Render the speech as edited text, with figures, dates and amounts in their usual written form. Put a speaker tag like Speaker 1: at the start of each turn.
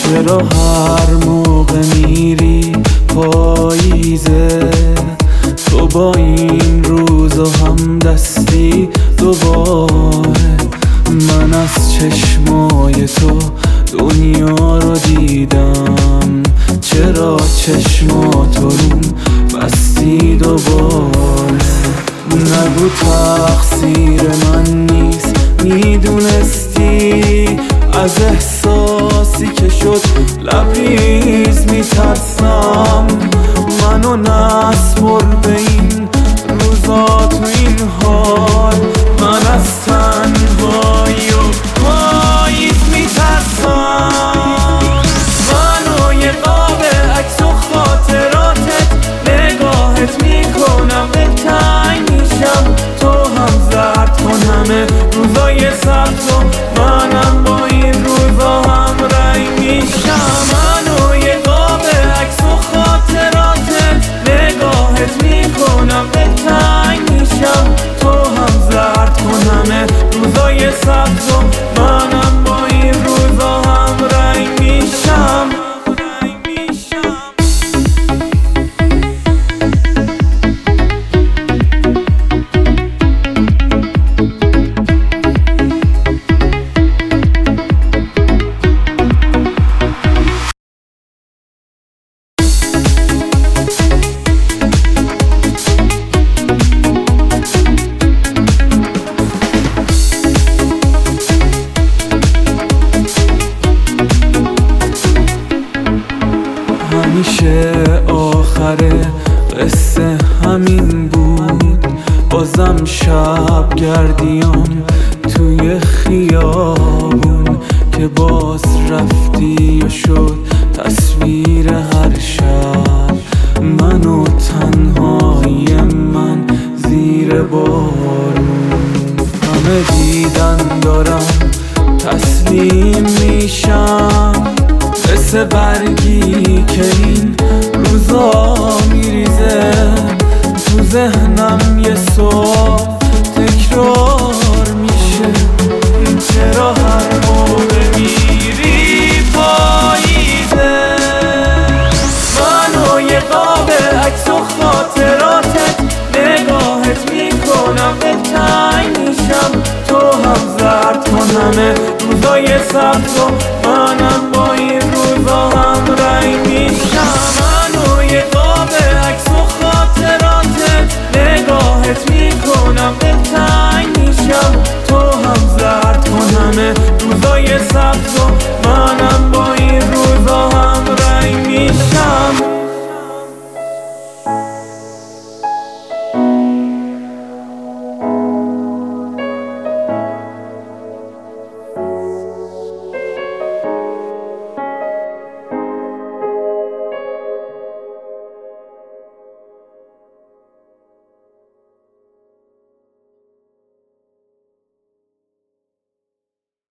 Speaker 1: چرا هر موقع میری پاییزه تو با این روز و هم دستی دوباره؟ من از چشمای تو دنیا رو دیدم، چرا چشماتو روم بستی دوباره؟ نگو تقصیر من نیست، میدونستی از احساسی که شد لبریز میترسم. منو نسپر به این روزا تو این حال، من از تنهایی و پاییز میترسم. منو یه قاب عکس و خاطراتت نگاهت میکنم دلتنگ میشم، تو هم زرد کن همه روزای سبز و منم با این روزا هم رنگ میشم. منو یه قاب عکس و خاطراتت نگاهت میکنم دلتنگ میشم، تو هم زرد کن همه روزای سبز و منم با این روزا هم رنگ میشم. همیشه آخر قصه همین بود، بازم شب گردیام توی خیابون که باز رفتی و شد تصویر هر شب. من و تنهایی من زیر بارون، همه دیدن دارم تسلیم میشم، مثل برگی که این روزا میریزه تو ذهنم یه صبح تکرار میشه. چرا هر موقع میری پاییزه؟ منو یه قاب عکس و خاطراتت نگاهت میکنم دلتنگ میشم، تو هم زرد کن همه روزای سبز و منم